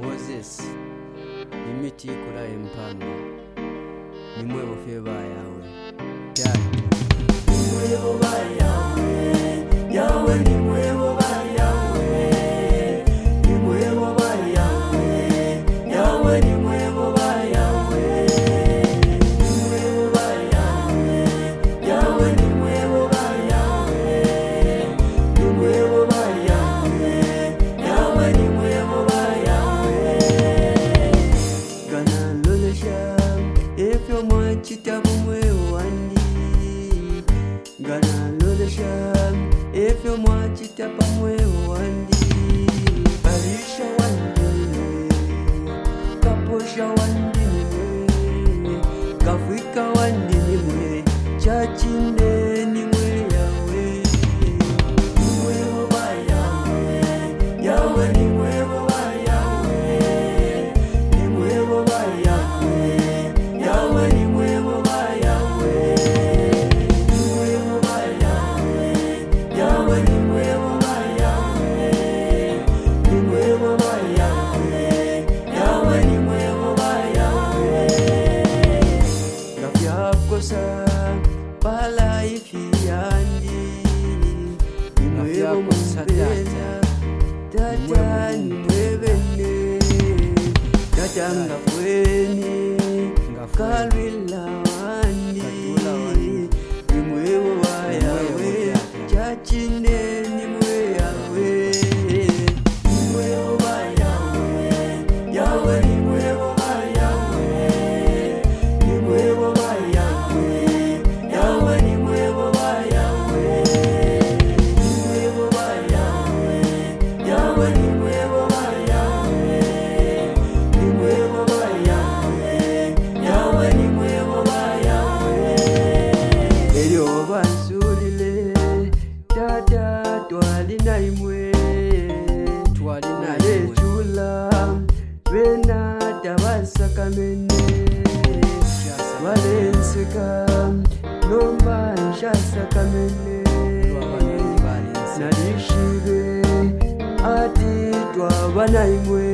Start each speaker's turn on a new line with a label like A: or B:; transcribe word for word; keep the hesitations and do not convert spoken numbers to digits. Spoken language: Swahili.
A: Moses imiti kola empanga nimwe bofeba yawe Dad nimwe boba yawe yawe nimwe boba yawe nimwe boba yawe yawe nimwe boba yawe nimwe boba yawe yawe nimwe boba yawe nimwe boba yawe yawe nimwe boba yawe gana lolesha efyo mwachita mwe wandi gana lolesha efyo mwachita pamwe wandi alisha wandi kaposha wandi kafika wandi nimwe chachinde nimwe yawe nimwe boba yawe yawe nimwe boba yawe nimwe boba yawe yawe nimwe boba yawe nimwe boba yawe yawe nimwe boba yawe nimwe boba yawe yawe nimwe boba yawe gafya kosa bala ifiyandi nimwe kosa tata tata nimwe bene tata ngafweni kalwila wandi nimwe boba yawe chachine nimwe yawe nimwe boba yawe yawe nimwe boba yawe nimwe boba yawe yawe nimwe boba yawe nimwe boba yawe yawe nimwe boba yawe nimwe boba yawe yawe nimwe boba yawe elyo bansulile tata twalina imwe twalina lechula bena tabasakamene walenseka nomba nshasakamene nalishibe ati twabana imwe